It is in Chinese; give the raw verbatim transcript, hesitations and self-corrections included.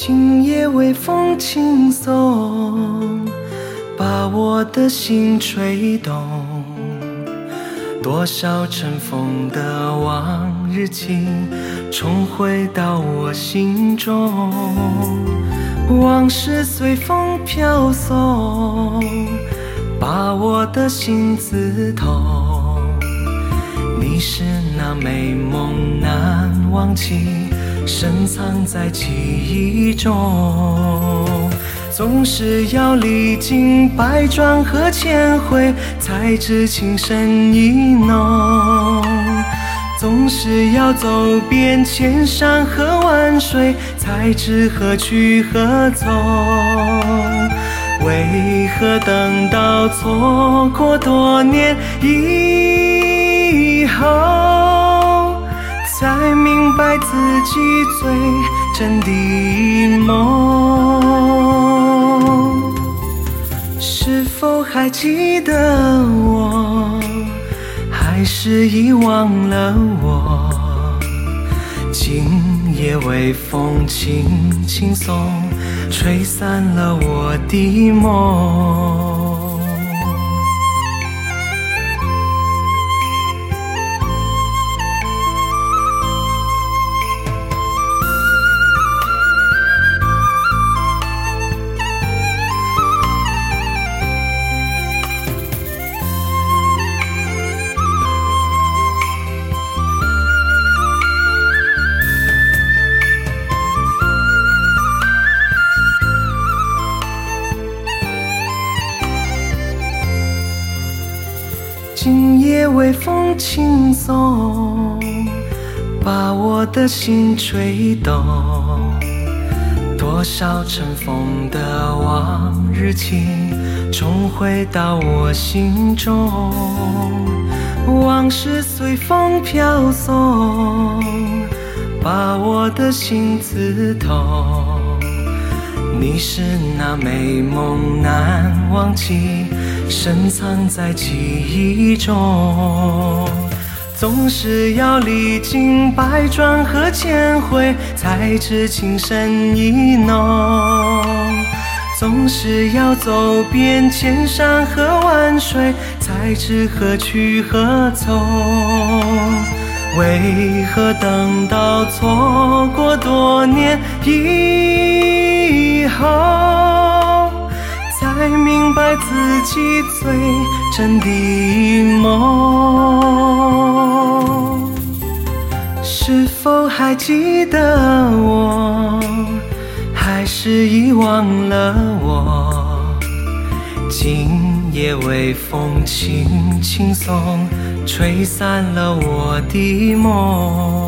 今夜微风轻送，把我的心吹动。多少尘封的往日情，重回到我心中。往事随风飘送，把我的心刺痛。你是那美梦难忘记，深藏在记忆中。总是要历经百转和千回，才知情深意浓。总是要走遍千山和万水，才知何去何从。为何等到错过多年以后，才明白自己最真的梦？是否还记得我，还是遗忘了我？今夜微风轻轻送，吹散了我的梦。今夜微风轻送，把我的心吹动。多少尘封的往日情，重回到我心中。往事随风飘送，把我的心刺痛。你是那美梦难忘记，深藏在记忆中。总是要历经百转和千回，才知情深意浓。总是要走遍千山和万水，才知何去何从。为何等到错过多年以后，才明白自己最真的梦？是否还记得我，还是遗忘了我？今夜微风轻轻送，吹散了我的梦。